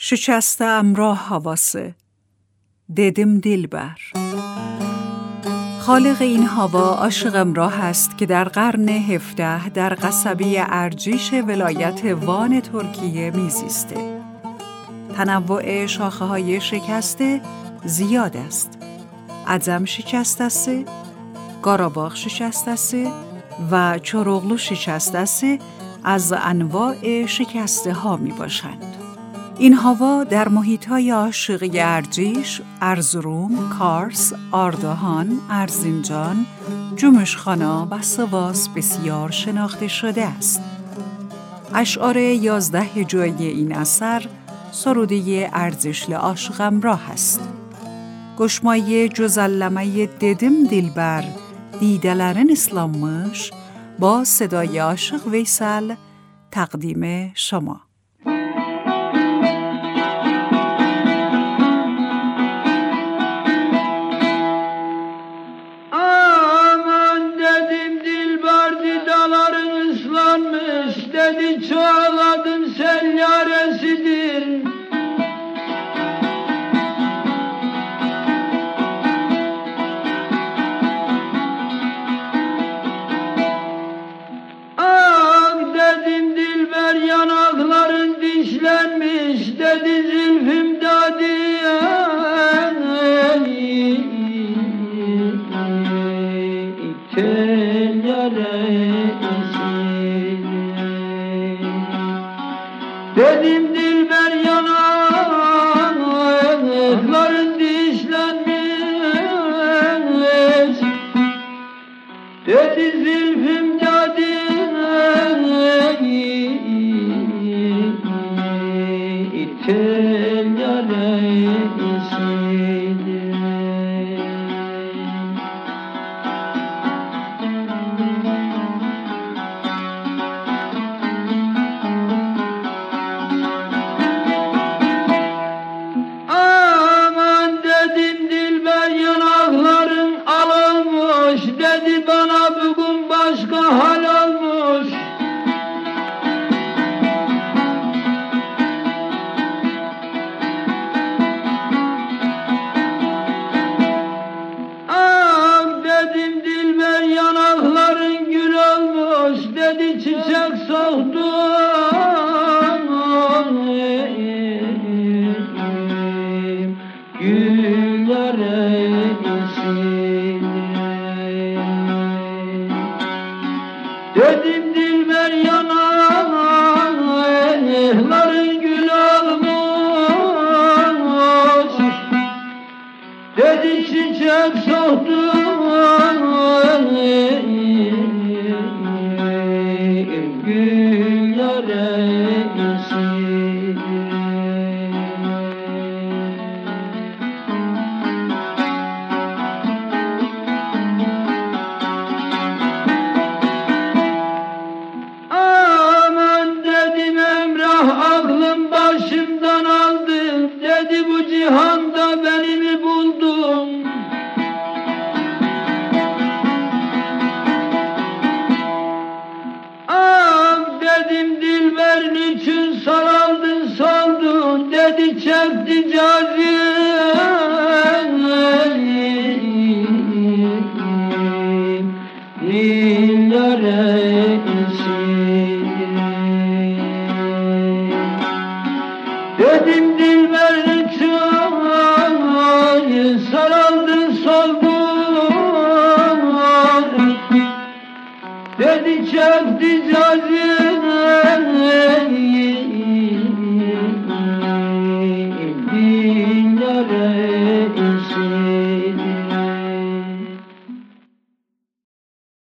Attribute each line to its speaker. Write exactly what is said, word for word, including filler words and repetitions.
Speaker 1: شکستم راه حواسه، dedim دلبر. خالق این هوا عاشقم را هست که در قرن هفده در قصبه ارجیش ولایت وان ترکیه میزیسته. تنوع شاخه های شکسته زیاد است. ادم شکسته است، قاراباغ شکسته است و چروغلو شکسته است از انواع شکسته ها می باشند. این هوا در محیط‌های عاشقی ارجیش، ارزروم، کارس، آردهان، ارزینجان، جومشخانا و سواس بسیار شناخته شده است. اشعار یازده هجایی این اثر سروده ارزشل عاشقم را هست. گشمای cüzəlləməyi dedim dilbər, دیدələrin ıslanmış با صدای عاشق ویسل تقدیم شما.
Speaker 2: Dedi çoğaladın sen yaresidir. Ah dedim dilber yanakların dişlenmiş. Dedi zülfüm dadiyen tel yaresidir. Dedim dilber yanakların dişlenmiş. Dedi zülfüm dadi tel yaresidir. Dedi bana bugün başka hal olmuş. Ah dedim dilber yanakların gül olmuş. Dedi çiçek soğudum güllere isim. Dedim dilber yanakların gül olmuş. Dedi çiçek soğdu güllere isim. Aklım başımdan aldı. Dedi bu cihanda beni mi buldun? Ah dedim dilber niçin saraldın saldın? Dedi çekti cazim nillere isim. Dedim dilber çok saraldın soldun. Dedi çekti cazim dinlere